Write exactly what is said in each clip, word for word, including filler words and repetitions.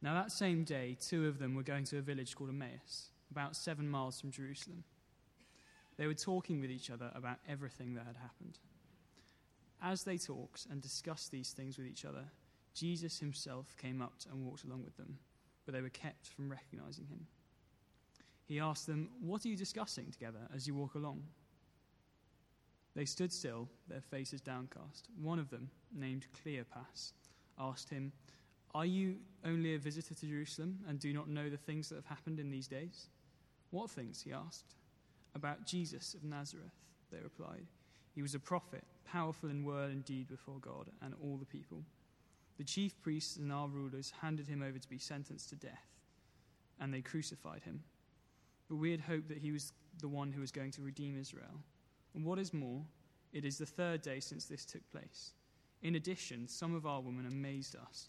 Now that same day, two of them were going to a village called Emmaus, about seven miles from Jerusalem. They were talking with each other about everything that had happened. As they talked and discussed these things with each other, Jesus himself came up and walked along with them, but they were kept from recognizing him. He asked them, "What are you discussing together as you walk along?" They stood still, their faces downcast. One of them, named Cleopas, asked him, "Are you only a visitor to Jerusalem and do not know the things that have happened in these days?" "What things?" he asked. "About Jesus of Nazareth," they replied. "He was a prophet, powerful in word and deed before God and all the people. The chief priests and our rulers handed him over to be sentenced to death, and they crucified him. But we had hoped that he was the one who was going to redeem Israel. And what is more, it is the third day since this took place. In addition, some of our women amazed us.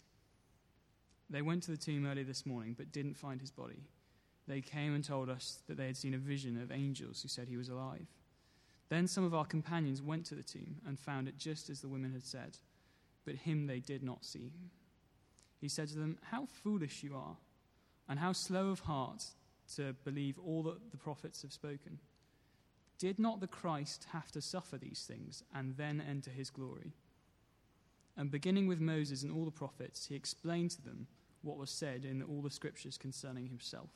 They went to the tomb early this morning, but didn't find his body. They came and told us that they had seen a vision of angels who said he was alive. Then some of our companions went to the tomb and found it just as the women had said, but him they did not see." He said to them, "How foolish you are, and how slow of heart to believe all that the prophets have spoken. Did not the Christ have to suffer these things and then enter his glory?" And beginning with Moses and all the prophets, he explained to them what was said in all the scriptures concerning himself.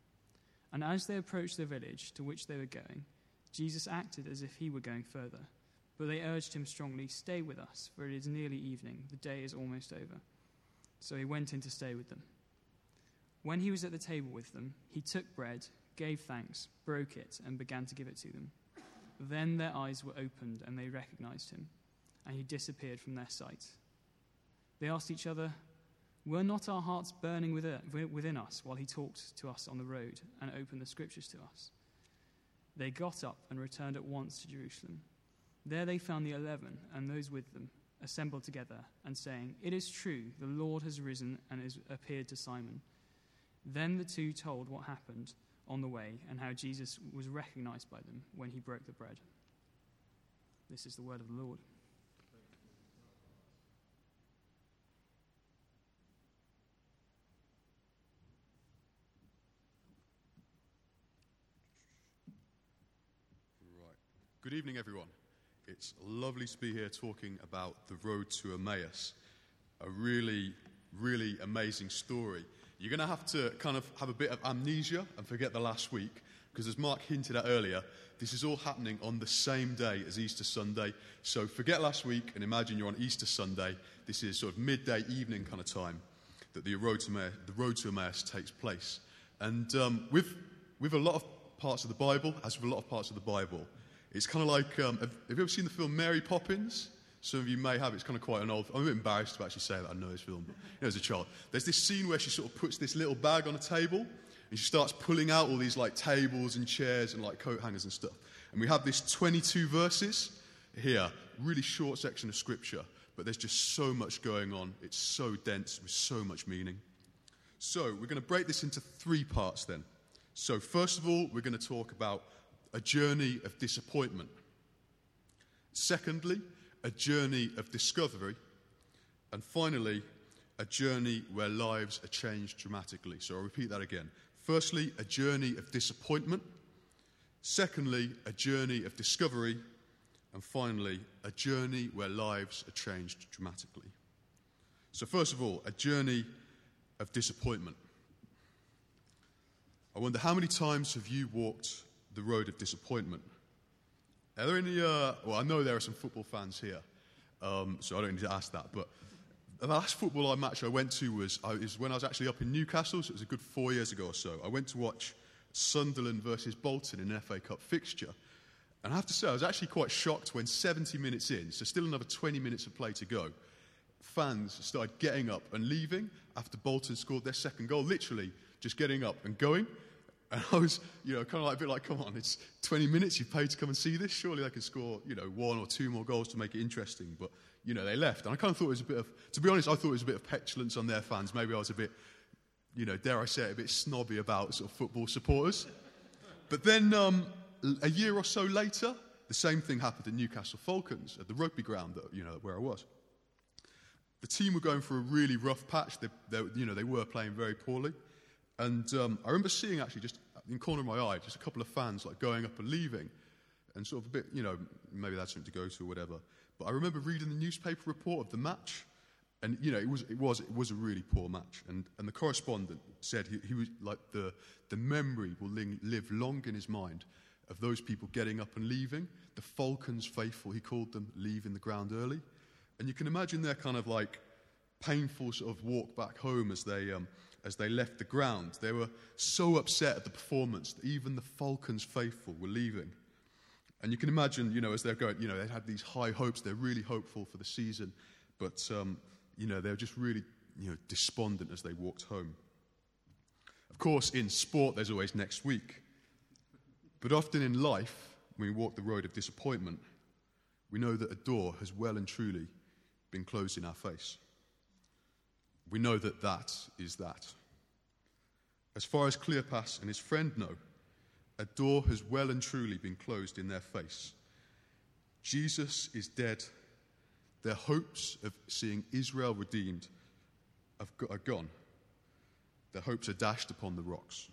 And as they approached the village to which they were going, Jesus acted as if he were going further. But they urged him strongly, "Stay with us, for it is nearly evening. The day is almost over." So he went in to stay with them. When he was at the table with them, he took bread, gave thanks, broke it, and began to give it to them. Then their eyes were opened, and they recognized him, and he disappeared from their sight. They asked each other, "Were not our hearts burning within us while he talked to us on the road and opened the scriptures to us?" They got up and returned at once to Jerusalem. There they found the eleven and those with them assembled together and saying, "It is true, the Lord has risen and has appeared to Simon." Then the two told what happened on the way and how Jesus was recognized by them when he broke the bread. This is the word of the Lord. Right. Good evening, everyone. It's lovely to be here talking about the road to Emmaus. A really, really amazing story. You're going to have to kind of have a bit of amnesia and forget the last week, because as Mark hinted at earlier, this is all happening on the same day as Easter Sunday. So forget last week and imagine you're on Easter Sunday. This is sort of midday evening kind of time that the road to Emmaus, the road to Emmaus takes place. And um, with, with a lot of parts of the Bible, as with a lot of parts of the Bible, it's kind of like, um, have, have you ever seen the film Mary Poppins? Some of you may have. It's kind of quite an old... I'm a bit embarrassed to actually say that I know this film, but you know, as a child. There's this scene where she sort of puts this little bag on a table, and she starts pulling out all these like tables and chairs and like coat hangers and stuff. And we have this twenty-two verses here, really short section of scripture, but there's just so much going on. It's so dense with so much meaning. So we're going to break this into three parts then. So first of all, we're going to talk about a journey of disappointment. Secondly, a journey of discovery. And finally, a journey where lives are changed dramatically. So I'll repeat that again. Firstly, a journey of disappointment. Secondly, a journey of discovery. And finally, a journey where lives are changed dramatically. So first of all, a journey of disappointment. I wonder, how many times have you walked the road of disappointment? Are there any, uh, well, I know there are some football fans here, um, so I don't need to ask that, but the last football match I went to was, I, was when I was actually up in Newcastle, so it was a good four years ago or so. I went to watch Sunderland versus Bolton in an F A Cup fixture, and I have to say, I was actually quite shocked when seventy minutes in, so still another twenty minutes of play to go, fans started getting up and leaving after Bolton scored their second goal, literally just getting up and going. And I was, you know, kind of like a bit like, come on, it's twenty minutes, you've paid to come and see this. Surely they can score, you know, one or two more goals to make it interesting. But, you know, they left. And I kind of thought it was a bit of, to be honest, I thought it was a bit of petulance on their fans. Maybe I was a bit, you know, dare I say it, a bit snobby about sort of football supporters. But then um, a year or so later, the same thing happened at Newcastle Falcons, at the rugby ground, that, you know, where I was. The team were going for a really rough patch. They, they, you know, they were playing very poorly. And um, I remember seeing, actually, just in the corner of my eye, just a couple of fans like going up and leaving. And sort of a bit, you know, maybe they had something to go to or whatever. But I remember reading the newspaper report of the match. And, you know, it was it was, it was a really poor match. And, and the correspondent said he, he was like, the, the memory will ling, live long in his mind of those people getting up and leaving. The Falcons faithful, he called them, leaving the ground early. And you can imagine their kind of like painful sort of walk back home as they um, as they left the ground. They were so upset at the performance that even the Falcons faithful were leaving. And you can imagine, you know, as they're going, you know, they had these high hopes. They're really hopeful for the season, but um, you know, they're just really, you know, despondent as they walked home. Of course, in sport, there's always next week. But often in life, when we walk the road of disappointment, we know that a door has well and truly been closed in our face. We know that that is that. As far as Cleopas and his friend know, a door has well and truly been closed in their face. Jesus is dead. Their hopes of seeing Israel redeemed are gone. Their hopes are dashed upon the rocks.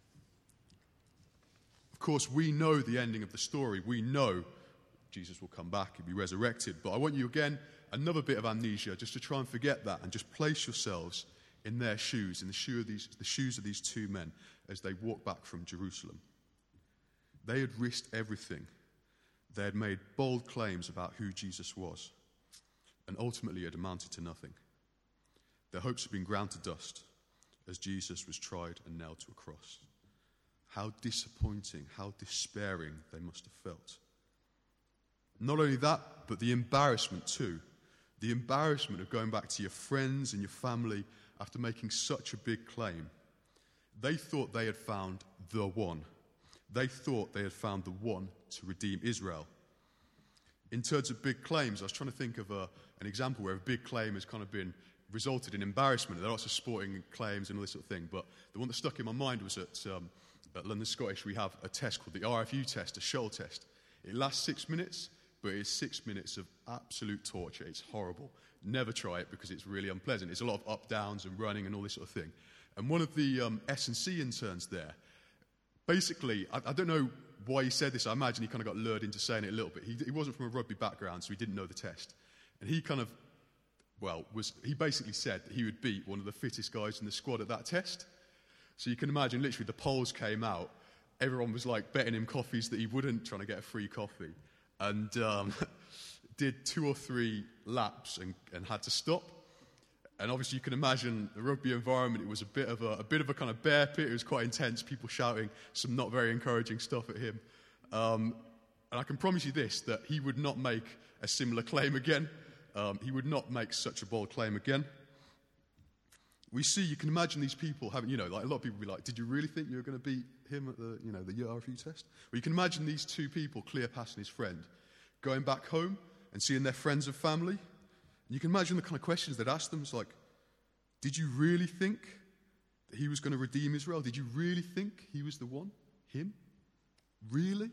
Of course, we know the ending of the story. We know Jesus will come back and be resurrected. But I want you again, another bit of amnesia, just to try and forget that and just place yourselves in their shoes, in the, shoe of these, the shoes of these two men as they walk back from Jerusalem. They had risked everything. They had made bold claims about who Jesus was, and ultimately it amounted to nothing. Their hopes had been ground to dust as Jesus was tried and nailed to a cross. How disappointing, how despairing they must have felt. Not only that, but the embarrassment too. The embarrassment of going back to your friends and your family after making such a big claim. They thought they had found the one. They thought they had found the one to redeem Israel. In terms of big claims, I was trying to think of a, an example where a big claim has kind of been resulted in embarrassment. There are lots of sporting claims and all this sort of thing, but the one that stuck in my mind was at, um, at London Scottish. We have a test called the R F U test, a shuttle test. It lasts six minutes, but it's six minutes of absolute torture. It's horrible. Never try it because it's really unpleasant. It's a lot of up, downs and running and all this sort of thing. And one of the um, S and C interns there, basically, I, I don't know why he said this. I imagine he kind of got lured into saying it a little bit. He, he wasn't from a rugby background, so he didn't know the test. And he kind of, well, was he basically said that he would beat one of the fittest guys in the squad at that test. So you can imagine, literally, the polls came out. Everyone was like betting him coffees that he wouldn't, trying to get a free coffee. And um, did two or three laps and, and had to stop. And obviously you can imagine the rugby environment, it was a bit of a, a bit of a kind of bear pit. It was quite intense, people shouting some not very encouraging stuff at him. Um, and I can promise you this, that he would not make a similar claim again. Um, he would not make such a bold claim again. We see, you can imagine these people having, you know, like a lot of people be like, did you really think you were going to beat him at the, you know, the R F U test? Well, you can imagine these two people, Cleopas and his friend, going back home and seeing their friends and family. You can imagine the kind of questions they'd ask them. It's like, did you really think that he was going to redeem Israel? Did you really think he was the one? Him? Really?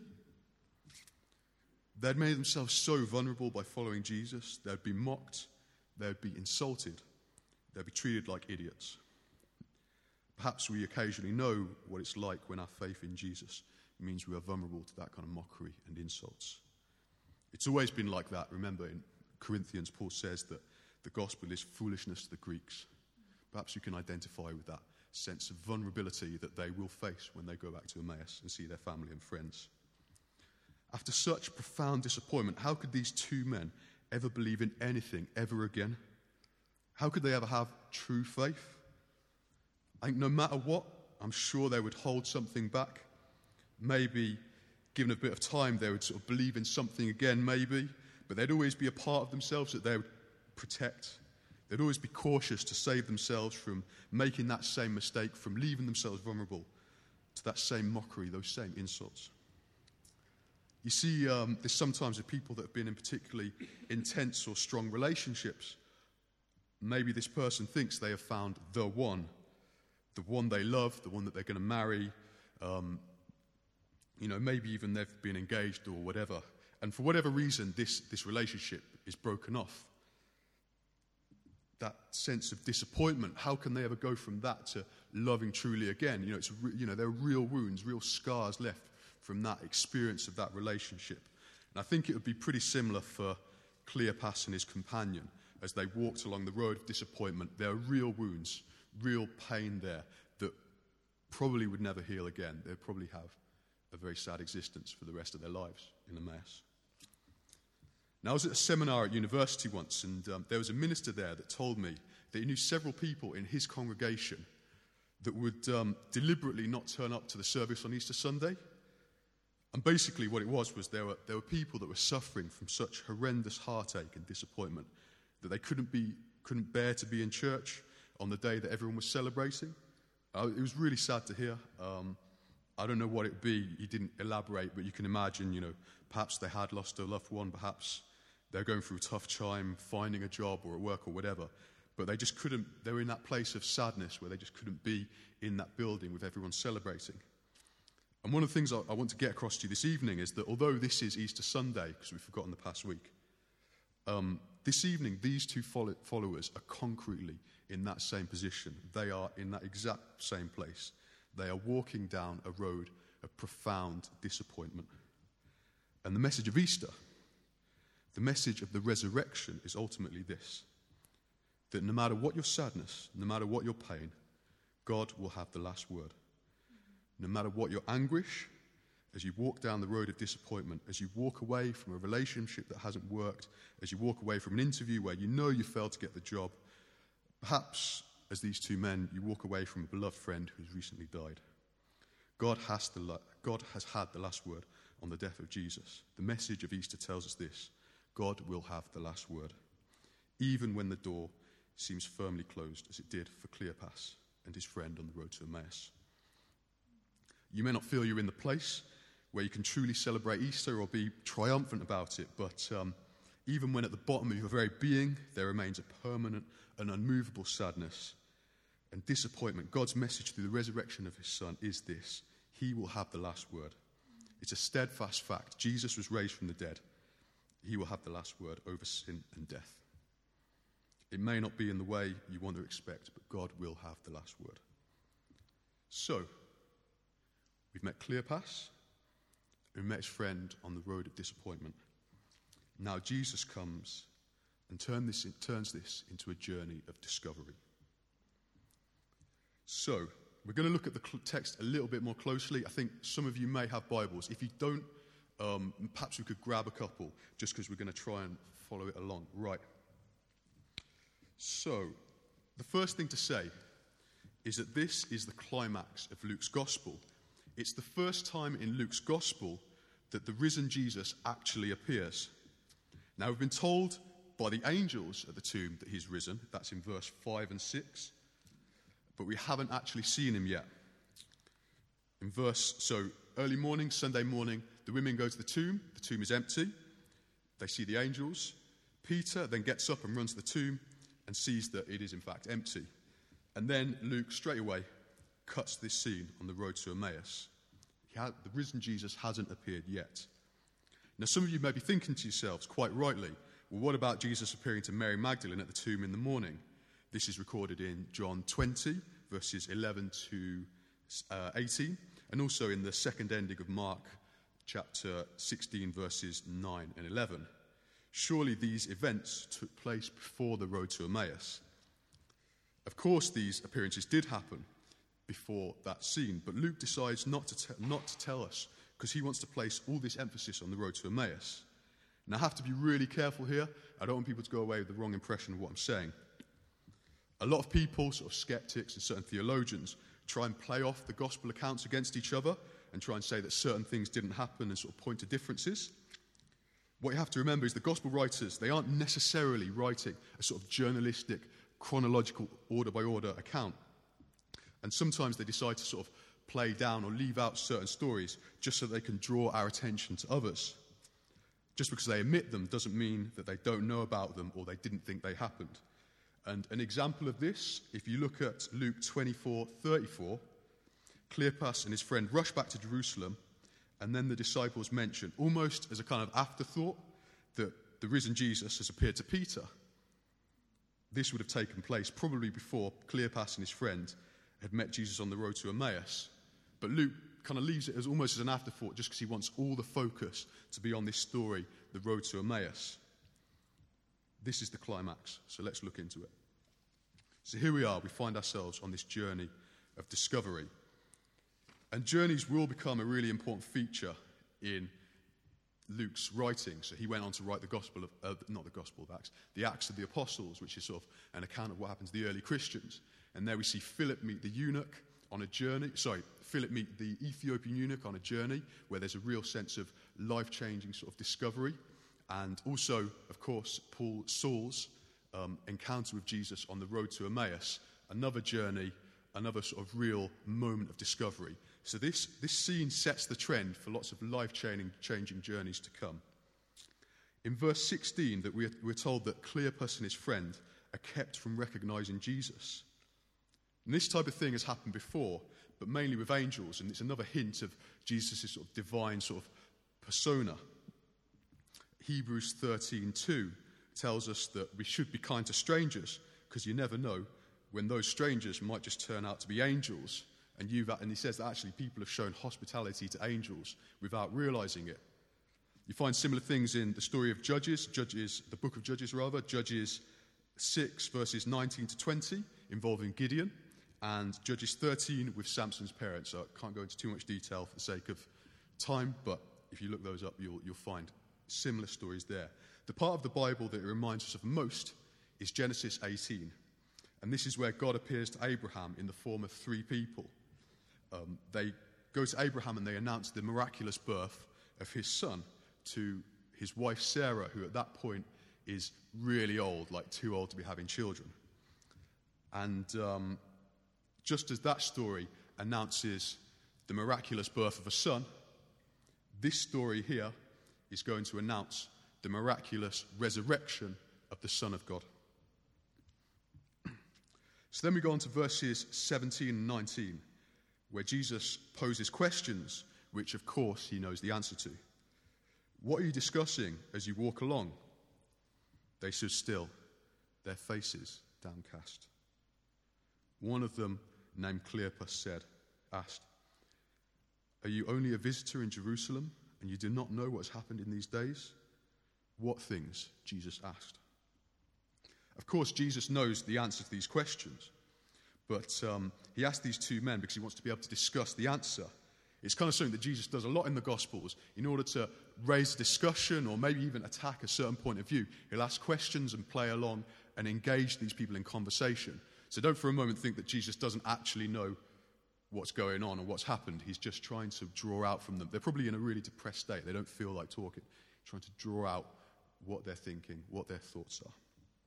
They'd made themselves so vulnerable by following Jesus. They'd be mocked. They'd be insulted. They'd be treated like idiots. Perhaps we occasionally know what it's like when our faith in Jesus means we are vulnerable to that kind of mockery and insults. It's always been like that. Remember, in Corinthians, Paul says that the gospel is foolishness to the Greeks. Perhaps you can identify with that sense of vulnerability that they will face when they go back to Emmaus and see their family and friends. After such profound disappointment, how could these two men ever believe in anything ever again? How could they ever have true faith? I think no matter what, I'm sure they would hold something back. Maybe, given a bit of time, they would sort of believe in something again, maybe. But there'd always be a part of themselves that they would protect. They'd always be cautious to save themselves from making that same mistake, from leaving themselves vulnerable to that same mockery, those same insults. You see, um, there's sometimes with people that have been in particularly intense or strong relationships. Maybe this person thinks they have found the one, the one they love, the one that they're going to marry. Um, you know, maybe even they've been engaged or whatever. And for whatever reason, this, this relationship is broken off. that sense of disappointment. How can they ever go from that to loving truly again? You know, it's re- you know, there are real wounds, real scars left from that experience of that relationship. And I think it would be pretty similar for Cleopas and his companion as they walked along the road of disappointment. There are real wounds, real pain there that probably would never heal again. They'd probably have a very sad existence for the rest of their lives in Emmaus. Now, I was at a seminar at university once, and um, there was a minister there that told me that he knew several people in his congregation that would um, deliberately not turn up to the service on Easter Sunday. And basically what it was was there were, there were people that were suffering from such horrendous heartache and disappointment that they couldn't be couldn't bear to be in church on the day that everyone was celebrating. Uh, it was really sad to hear. Um, I don't know what it would be. He didn't elaborate, but you can imagine, you know, perhaps they had lost a loved one, perhaps they're going through a tough time finding a job or at work or whatever. But they just couldn't, they were in that place of sadness where they just couldn't be in that building with everyone celebrating. And one of the things I, I want to get across to you this evening is that although this is Easter Sunday, because we've forgotten the past week, um, this evening these two follow- followers are concretely in that same position. They are in that exact same place. They are walking down a road of profound disappointment. And the message of Easter, the message of the resurrection, is ultimately this: that no matter what your sadness, no matter what your pain, God will have the last word. No matter what your anguish, as you walk down the road of disappointment, as you walk away from a relationship that hasn't worked, as you walk away from an interview where you know you failed to get the job, perhaps, as these two men, you walk away from a beloved friend who's recently died. God has, the, God has had the last word on the death of Jesus. The message of Easter tells us this: God will have the last word, even when the door seems firmly closed, as it did for Cleopas and his friend on the road to Emmaus. You may not feel you're in the place where you can truly celebrate Easter or be triumphant about it, but um, even when at the bottom of your very being there remains a permanent and unmovable sadness and disappointment, God's message through the resurrection of his Son is this: he will have the last word. It's a steadfast fact. Jesus was raised from the dead. He will have the last word over sin and death. It may not be in the way you want to expect, but God will have the last word. So, we've met Cleopas, who met his friend on the road of disappointment. Now Jesus comes and turn this, turns this into a journey of discovery. So, we're going to look at the text a little bit more closely. I think some of you may have Bibles. If you don't, um, perhaps we could grab a couple, just because we're going to try and follow it along. Right. So, the first thing to say is that this is the climax of Luke's Gospel. It's the first time in Luke's Gospel that the risen Jesus actually appears. Now, we've been told by the angels at the tomb that he's risen. That's in verse five and six. But we haven't actually seen him yet. In verse, so early morning, Sunday morning, the women go to the tomb. The tomb is empty. They see the angels. Peter then gets up and runs to the tomb and sees that it is in fact empty. And then Luke straight away cuts this scene on the road to Emmaus. He had, the risen Jesus hasn't appeared yet. Now, some of you may be thinking to yourselves, quite rightly, well, what about Jesus appearing to Mary Magdalene at the tomb in the morning? This is recorded in John twenty, verses eleven to eighteen, and also in the second ending of Mark, chapter sixteen, verses nine and eleven. Surely these events took place before the road to Emmaus. Of course, these appearances did happen before that scene, but Luke decides not to, te- not to tell us because he wants to place all this emphasis on the road to Emmaus. And I have to be really careful here. I don't want people to go away with the wrong impression of what I'm saying. A lot of people, sort of skeptics and certain theologians, try and play off the gospel accounts against each other and try and say that certain things didn't happen and sort of point to differences. What you have to remember is the gospel writers, they aren't necessarily writing a sort of journalistic, chronological, order-by-order account. And sometimes they decide to sort of play down or leave out certain stories just so they can draw our attention to others. Just because they omit them doesn't mean that they don't know about them or they didn't think they happened. And an example of this, if you look at Luke twenty-four thirty-four, Cleopas and his friend rush back to Jerusalem, and then the disciples mention, almost as a kind of afterthought, that the risen Jesus has appeared to Peter. this would have taken place probably before Cleopas and his friend had met Jesus on the road to Emmaus. But Luke kind of leaves it as almost as an afterthought just because he wants all the focus to be on this story, the road to Emmaus. This is the climax, so let's look into it. So here we are, we find ourselves on this journey of discovery. And journeys will become a really important feature in Luke's writing. So he went on to write the Gospel of, uh, not the Gospel of Acts, the Acts of the Apostles, which is sort of an account of what happened to the early Christians. And there we see Philip meet the eunuch on a journey, sorry, Philip meet the Ethiopian eunuch on a journey where there's a real sense of life-changing sort of discovery. And also, of course, Paul, Saul's um, encounter with Jesus on the road to Emmaus, another journey, another sort of real moment of discovery. So this, this scene sets the trend for lots of life-changing changing journeys to come. In verse sixteen, that we're, we're told that Cleopas and his friend are kept from recognizing Jesus. And this type of thing has happened before, but mainly with angels, and it's another hint of Jesus' sort of divine sort of persona. Hebrews thirteen two tells us that we should be kind to strangers, because you never know when those strangers might just turn out to be angels. And, you've, and he says that actually people have shown hospitality to angels without realizing it. You find similar things in the story of Judges, Judges, the book of Judges rather, Judges six verses nineteen to twenty, involving Gideon, and Judges thirteen with Samson's parents. So I can't go into too much detail for the sake of time, but if you look those up, you'll, you'll find similar stories there. The part of the Bible that it reminds us of most is Genesis eighteen. And this is where God appears to Abraham in the form of three people. Um, they go to Abraham and they announce the miraculous birth of his son to his wife Sarah, who at that point is really old, like too old to be having children. And um, just as that story announces the miraculous birth of a son, this story here is going to announce the miraculous resurrection of the Son of God. So then we go on to verses seventeen and nineteen, where Jesus poses questions, which of course he knows the answer to. What are you discussing as you walk along? They stood still, their faces downcast. One of them, named Cleopas, said, asked, "Are you only a visitor in Jerusalem, and you do not know what's happened in these days?" "What things?" Jesus asked. Of course, Jesus knows the answer to these questions, but um, he asked these two men because he wants to be able to discuss the answer. It's kind of something that Jesus does a lot in the Gospels. In order to raise a discussion or maybe even attack a certain point of view, he'll ask questions and play along and engage these people in conversation. So don't for a moment think that Jesus doesn't actually know what's going on or what's happened. He's just trying to draw out from them. They're probably in a really depressed state. They don't feel like talking. He's trying to draw out what they're thinking, what their thoughts are.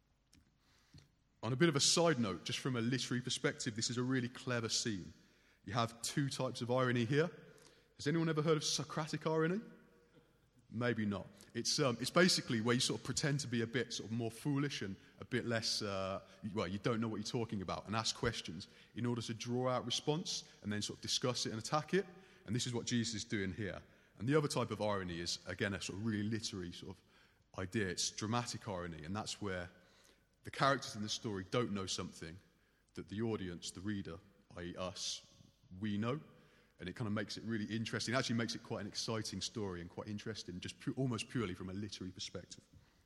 On a bit of a side note, just from a literary perspective, this is a really clever scene. You have two types of irony here. Has anyone ever heard of Socratic irony? Maybe not. It's um, it's basically where you sort of pretend to be a bit sort of more foolish and a bit less, uh, well, you don't know what you're talking about, and ask questions in order to draw out response and then sort of discuss it and attack it. And this is what Jesus is doing here. And the other type of irony is, again, a sort of really literary sort of idea. It's dramatic irony, and that's where the characters in the story don't know something that the audience, the reader, that is us, we know. And it kind of makes it really interesting. It actually makes it quite an exciting story and quite interesting, just pu- almost purely from a literary perspective.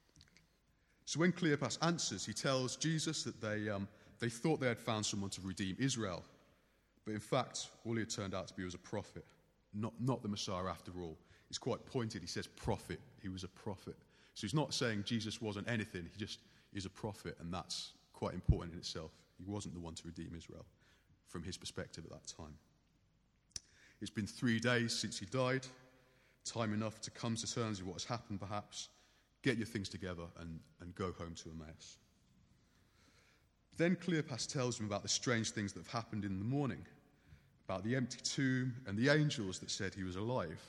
So when Cleopas answers, he tells Jesus that they, um, they thought they had found someone to redeem Israel. But in fact, all he had turned out to be was a prophet, not, not the Messiah after all. It's quite pointed. He says prophet. He was a prophet. So he's not saying Jesus wasn't anything. He just is a prophet, and that's quite important in itself. He wasn't the one to redeem Israel from his perspective at that time. It's been three days since he died, time enough to come to terms with what has happened perhaps, get your things together and, and go home to Emmaus. Then Cleopas tells him about the strange things that have happened in the morning, about the empty tomb and the angels that said he was alive.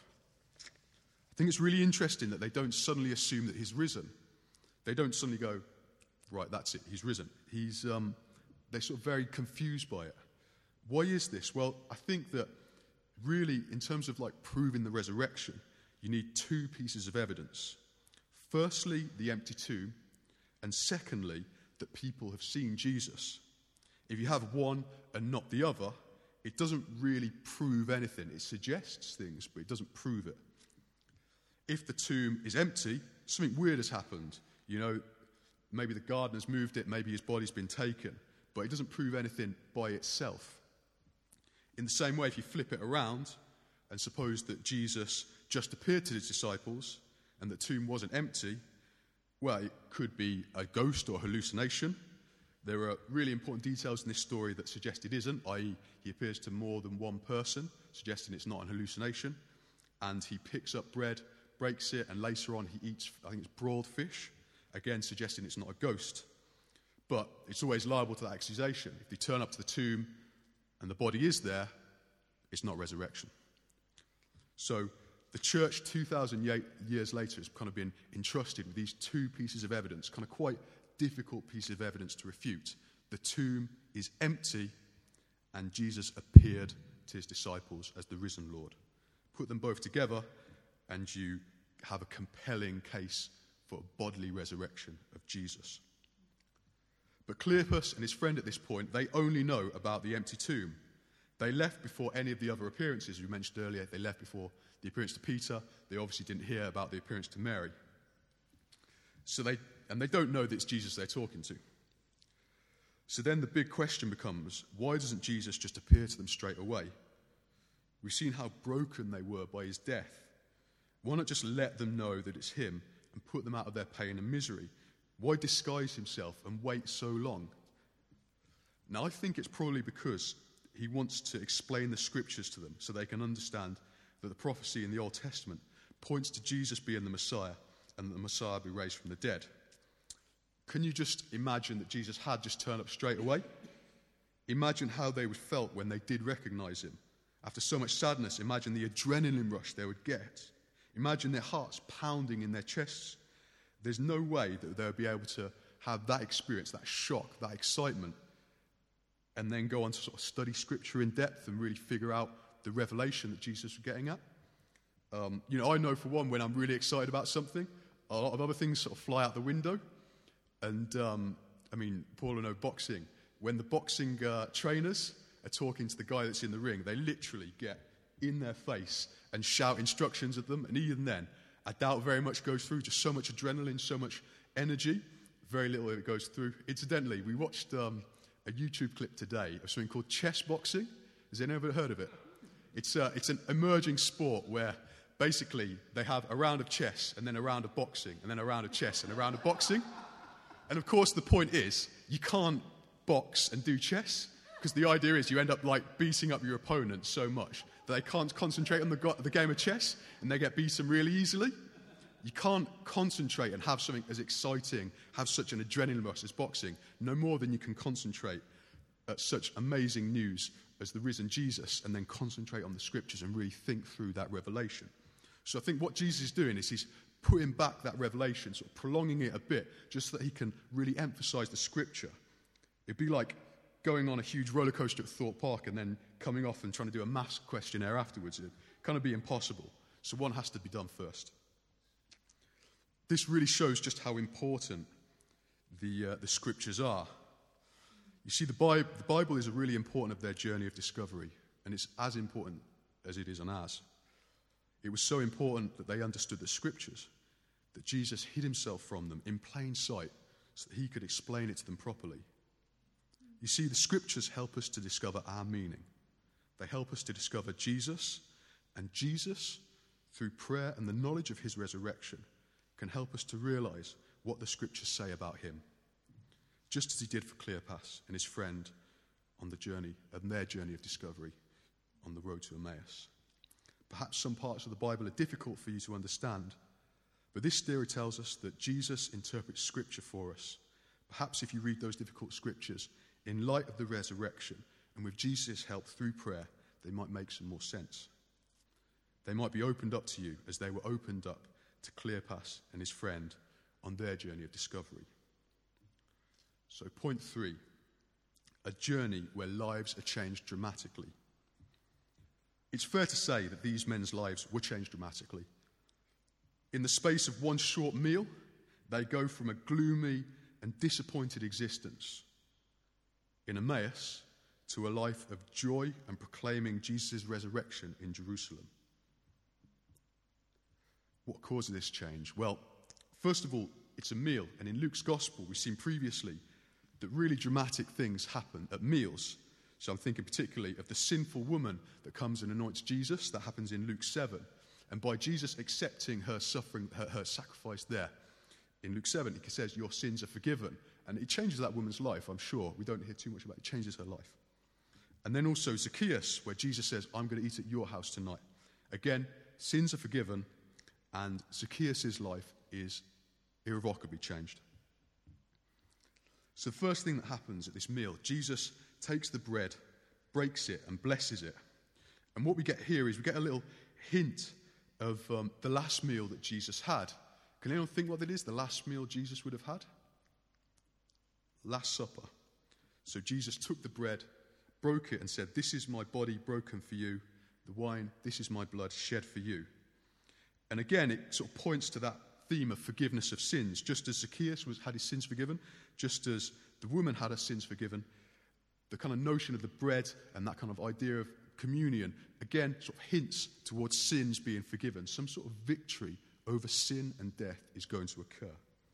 I think it's really interesting that they don't suddenly assume that he's risen. They don't suddenly go, right, that's it, he's risen. He's, um, they're sort of very confused by it. Why is this? Well, I think that really, in terms of like proving the resurrection, you need two pieces of evidence. Firstly, the empty tomb, and secondly, that people have seen Jesus. If you have one and not the other, it doesn't really prove anything. It suggests things, but it doesn't prove it. If the tomb is empty, something weird has happened. You know, maybe the gardener's moved it, maybe his body's been taken, but it doesn't prove anything by itself. In the same way, if you flip it around and suppose that Jesus just appeared to his disciples and the tomb wasn't empty, well, it could be a ghost or hallucination. There are really important details in this story that suggest it isn't, that is he appears to more than one person, suggesting it's not an hallucination. And he picks up bread, breaks it, and later on he eats, I think it's broiled fish, again suggesting it's not a ghost. But it's always liable to that accusation. If they turn up to the tomb and the body is there, it's not resurrection. So the church two thousand years later has kind of been entrusted with these two pieces of evidence, kind of quite difficult pieces of evidence to refute. The tomb is empty, and Jesus appeared to his disciples as the risen Lord. Put them both together, and you have a compelling case for a bodily resurrection of Jesus. But Cleopas and his friend at this point, they only know about the empty tomb. They left before any of the other appearances we mentioned earlier. They left before the appearance to Peter. They obviously didn't hear about the appearance to Mary. So they, and they don't know that it's Jesus they're talking to. So then the big question becomes, why doesn't Jesus just appear to them straight away? We've seen how broken they were by his death. Why not just let them know that it's him and put them out of their pain and misery? Why disguise himself and wait so long? Now, I think it's probably because he wants to explain the scriptures to them so they can understand that the prophecy in the Old Testament points to Jesus being the Messiah and that the Messiah be raised from the dead. Can you just imagine that Jesus had just turned up straight away? Imagine how they would felt when they did recognize him. After so much sadness, imagine the adrenaline rush they would get. Imagine their hearts pounding in their chests. There's no way that they would be able to have that experience, that shock, that excitement, and then go on to sort of study Scripture in depth and really figure out the revelation that Jesus was getting at. Um, you know, I know for one, when I'm really excited about something, a lot of other things sort of fly out the window. And, um, I mean, Paul will know boxing. When the boxing uh, trainers are talking to the guy that's in the ring, they literally get in their face and shout instructions at them. And even then, I doubt very much goes through. Just so much adrenaline, so much energy, very little of it goes through. Incidentally, we watched um, a YouTube clip today of something called chess boxing. Has anyone ever heard of it? It's, uh, it's an emerging sport where basically they have a round of chess and then a round of boxing and then a round of chess and a round of boxing. And of course, the point is, you can't box and do chess because the idea is you end up like beating up your opponent so much that they can't concentrate on the, go- the game of chess and they get beaten really easily. You can't concentrate and have something as exciting, have such an adrenaline rush as boxing, no more than you can concentrate at such amazing news as the risen Jesus and then concentrate on the scriptures and really think through that revelation. So I think what Jesus is doing is he's putting back that revelation, sort of prolonging it a bit, just so that he can really emphasize the scripture. It'd be like going on a huge roller coaster at Thorpe Park and then coming off and trying to do a maths questionnaire afterwards. It'd kind of be impossible. So one has to be done first. This really shows just how important the, uh, the scriptures are. You see, the Bible, the Bible is really important of their journey of discovery, and it's as important as it is on ours. It was so important that they understood the scriptures, that Jesus hid himself from them in plain sight so that he could explain it to them properly. You see, the scriptures help us to discover our meaning. They help us to discover Jesus, and Jesus, through prayer and the knowledge of his resurrection, can help us to realize what the scriptures say about him, just as he did for Cleopas and his friend on the journey, on their journey of discovery on the road to Emmaus. Perhaps some parts of the Bible are difficult for you to understand, but this theory tells us that Jesus interprets scripture for us. Perhaps if you read those difficult scriptures in light of the resurrection and with Jesus' help through prayer, they might make some more sense. They might be opened up to you as they were opened up to Cleopas and his friend on their journey of discovery. So point three, a journey where lives are changed dramatically. It's fair to say that these men's lives were changed dramatically. In the space of one short meal, they go from a gloomy and disappointed existence in Emmaus to a life of joy and proclaiming Jesus' resurrection in Jerusalem. What causes this change? Well, first of all, it's a meal. And in Luke's gospel, we've seen previously that really dramatic things happen at meals. So I'm thinking particularly of the sinful woman that comes and anoints Jesus. That happens in Luke seven. And by Jesus accepting her suffering, her, her sacrifice there, in Luke seven, it says, your sins are forgiven. And it changes that woman's life, I'm sure. We don't hear too much about it. It changes her life. And then also Zacchaeus, where Jesus says, I'm going to eat at your house tonight. Again, sins are forgiven, and Zacchaeus' life is irrevocably changed. So the first thing that happens at this meal, Jesus takes the bread, breaks it, and blesses it. And what we get here is we get a little hint of um, the last meal that Jesus had. Can anyone think what it is, the last meal Jesus would have had? Last Supper. So Jesus took the bread, broke it, and said, this is my body broken for you. The wine, this is my blood shed for you. And again, it sort of points to that theme of forgiveness of sins. Just as Zacchaeus was, had his sins forgiven, just as the woman had her sins forgiven, the kind of notion of the bread and that kind of idea of communion, again, sort of hints towards sins being forgiven. Some sort of victory over sin and death is going to occur.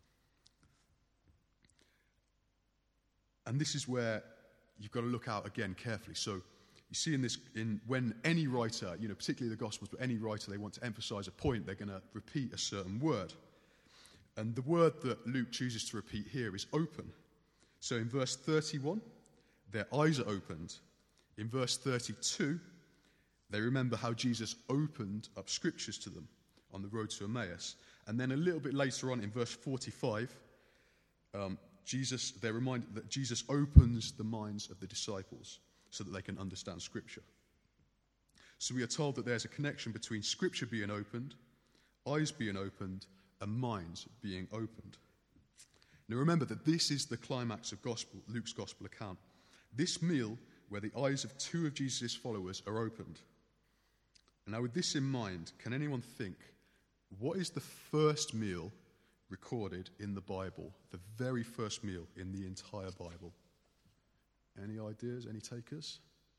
And this is where you've got to look out again carefully. So you see in this, in when any writer, you know, particularly the Gospels, but any writer, they want to emphasize a point, they're going to repeat a certain word. And the word that Luke chooses to repeat here is open. So in verse thirty-one, their eyes are opened. In verse thirty-two, they remember how Jesus opened up scriptures to them on the road to Emmaus. And then a little bit later on in verse forty-five, um, Jesus, they're reminded that Jesus opens the minds of the disciples so that they can understand Scripture. So we are told that there's a connection between Scripture being opened, eyes being opened, and minds being opened. Now remember that this is the climax of gospel, Luke's gospel account. This meal where the eyes of two of Jesus' followers are opened. And now with this in mind, can anyone think, what is the first meal recorded in the Bible, the very first meal in the entire Bible? Any ideas, any takers?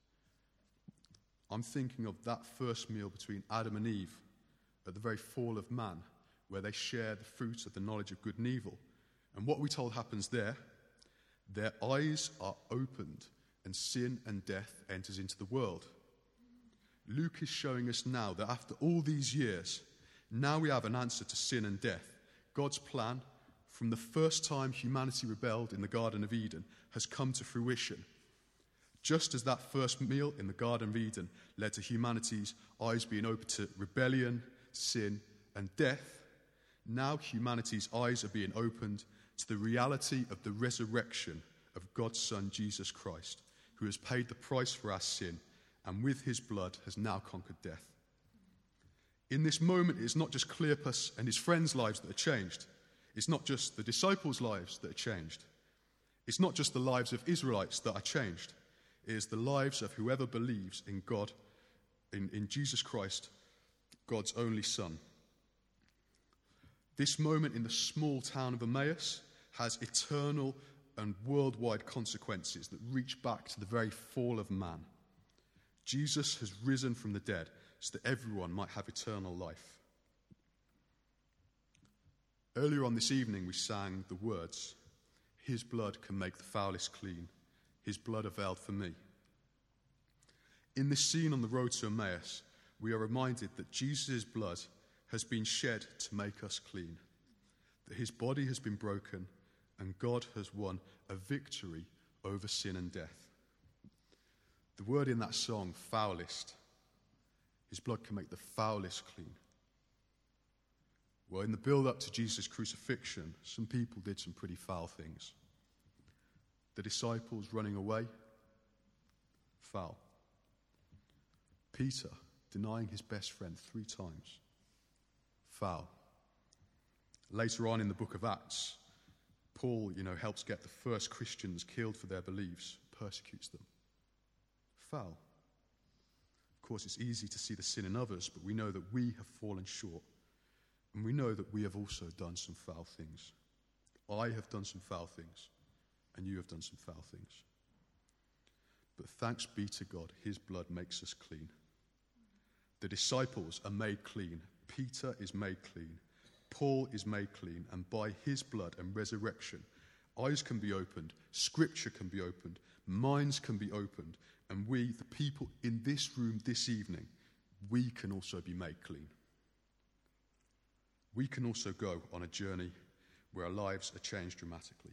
I'm thinking of that first meal between Adam and Eve at the very fall of man, where they share the fruits of the knowledge of good and evil. And what we told happens there, their eyes are opened and sin and death enters into the world. Luke is showing us now that after all these years, now we have an answer to sin and death. God's plan, from the first time humanity rebelled in the Garden of Eden, has come to fruition. Just as that first meal in the Garden of Eden led to humanity's eyes being open to rebellion, sin, and death, now humanity's eyes are being opened to the reality of the resurrection of God's Son, Jesus Christ, who has paid the price for our sin and with his blood has now conquered death. In this moment, it's not just Cleopas and his friends' lives that are changed. It's not just the disciples' lives that are changed. It's not just the lives of Israelites that are changed. It is the lives of whoever believes in God, in, in Jesus Christ, God's only Son. This moment in the small town of Emmaus has eternal and worldwide consequences that reach back to the very fall of man. Jesus has risen from the dead so that everyone might have eternal life. Earlier on this evening we sang the words, "His blood can make the foulest clean. His blood availed for me." In this scene on the road to Emmaus, we are reminded that Jesus' blood has been shed to make us clean, that his body has been broken, and God has won a victory over sin and death. The word in that song, foulest, his blood can make the foulest clean. Well, in the build-up to Jesus' crucifixion, some people did some pretty foul things. The disciples running away, foul. Peter denying his best friend three times, foul. Later on in the book of Acts, Paul, you know, helps get the first Christians killed for their beliefs, persecutes them. Foul. Of course, it's easy to see the sin in others, but we know that we have fallen short. And we know that we have also done some foul things. I have done some foul things, and you have done some foul things. But thanks be to God, his blood makes us clean. The disciples are made clean. Peter is made clean. Paul is made clean. And by his blood and resurrection, eyes can be opened, scripture can be opened, minds can be opened, and we, the people in this room this evening, we can also be made clean. We can also go on a journey where our lives are changed dramatically.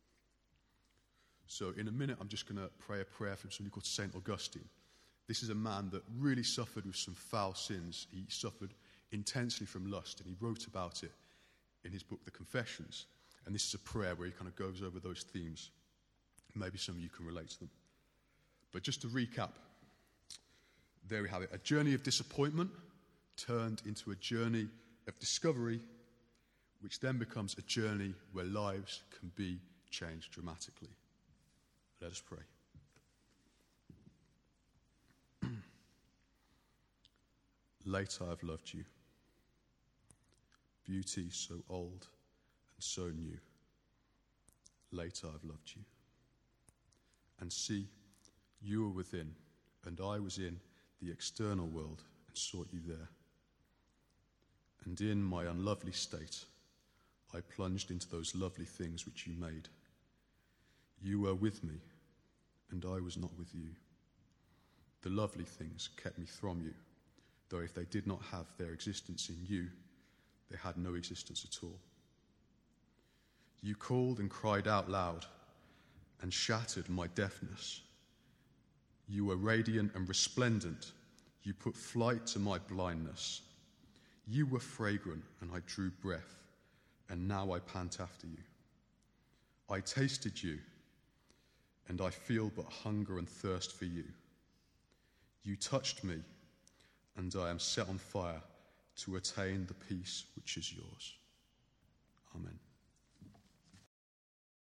So in a minute, I'm just going to pray a prayer from somebody called Saint Augustine. This is a man that really suffered with some foul sins. He suffered intensely from lust, and he wrote about it in his book, The Confessions. And this is a prayer where he kind of goes over those themes. Maybe some of you can relate to them. But just to recap, there we have it. A journey of disappointment turned into a journey of discovery, which then becomes a journey where lives can be changed dramatically. Let us pray. Late I have loved you, beauty so old and so new. Late I have loved you. And see, you were within, and I was in the external world and sought you there. And in my unlovely state, I plunged into those lovely things which you made. You were with me, and I was not with you. The lovely things kept me from you, though if they did not have their existence in you, they had no existence at all. You called and cried out loud and shattered my deafness. You were radiant and resplendent. You put flight to my blindness. You were fragrant, and I drew breath, and now I pant after you. I tasted you, and I feel but hunger and thirst for you. You touched me, and I am set on fire to attain the peace which is yours.